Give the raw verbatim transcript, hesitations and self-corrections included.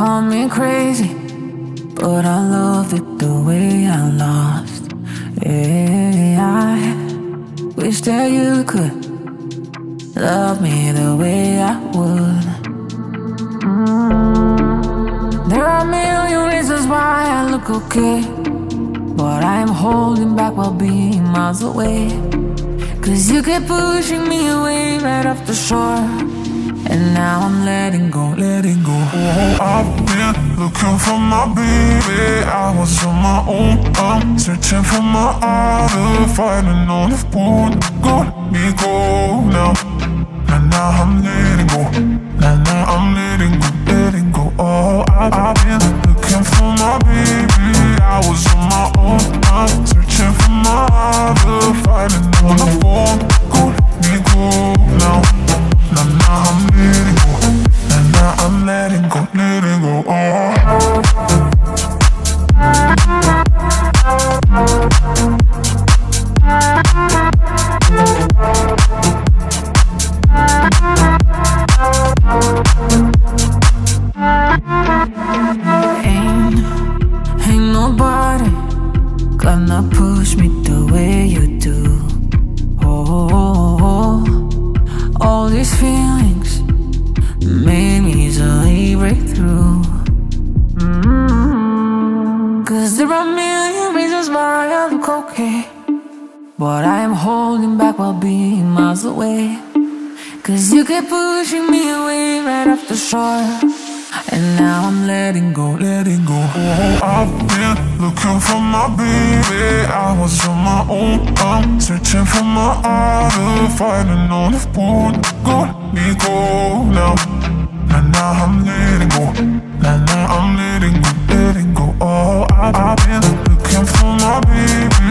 call me crazy, but I love it the way I lost. Yeah, I wish that you could love me the way I would. Mm. There are a million reasons why I look okay, but I am holding back while being miles away. Cause you keep pushing me away right off the shore, and now I'm letting go, letting go. Oh, I've been looking for my baby. I was on my own, I'm searching for my idol, fighting on the phone. Go, let me go now. Now, now I'm letting go. Now, now I'm letting go, letting go. Oh, I, I've been looking for my baby. I was on my own, I'm searching for my idol, fighting on the phone. Go, let me go now. Now, now I'm letting go. Now, now I'm letting go, letting go. Oh. Ain't, ain't nobody gonna push me the way you do. Oh, oh, oh. All these feelings made me easily break through. Mm-hmm. Cause there are a million reasons why I look okay, but I am holding back while being miles away. Cause you keep pushing me away right off the shore, and now I'm letting go, letting go. Oh, I've been looking for my baby. I was on my own, I'm searching for my idol, fighting on the phone. Go, let me go now. Now, now I'm letting go. Now, now I'm letting go, letting go. Oh, I, I've been looking for my baby.